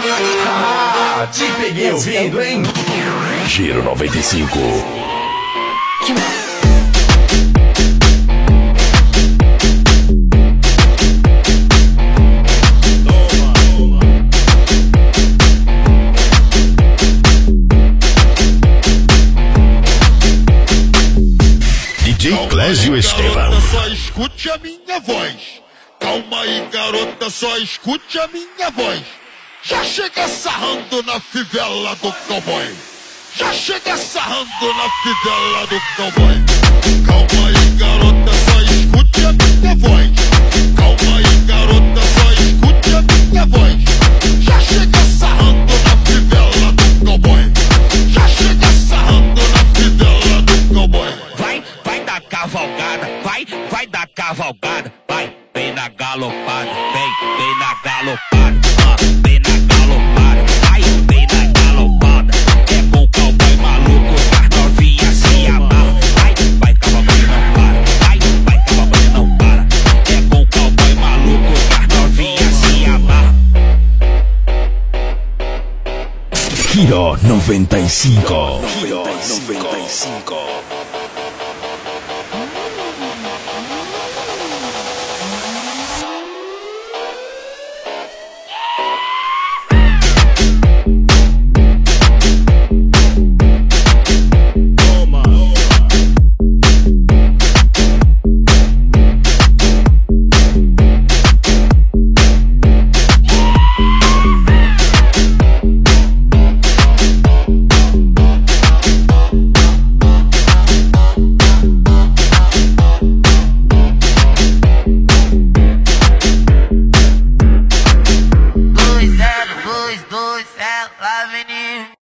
Ah, te peguei ouvindo, hein? Giro 95. DJ Clésio Estevam. Só escute a minha voz. Calma aí, garota, só escute a minha voz. Já chega sarrando na fivela do cowboy. Já chega sarrando na fivela do cowboy. Calma aí, garota, só escute a minha voz. Calma aí, garota, só escute a minha voz. Já chega sarrando na fivela do cowboy. Já chega sarrando na fivela do cowboy. Vai dar cavalgada, vai dar cavalgada, vem na galopada, vem na galopada, vem na galopada, vem na galopada. É com cowboy maluco, as novinhas se amarram. Vai cavalgando não para, vai cavalgando não para. É com cowboy maluco, as novinhas se amarram. Giro 95. Giro 95.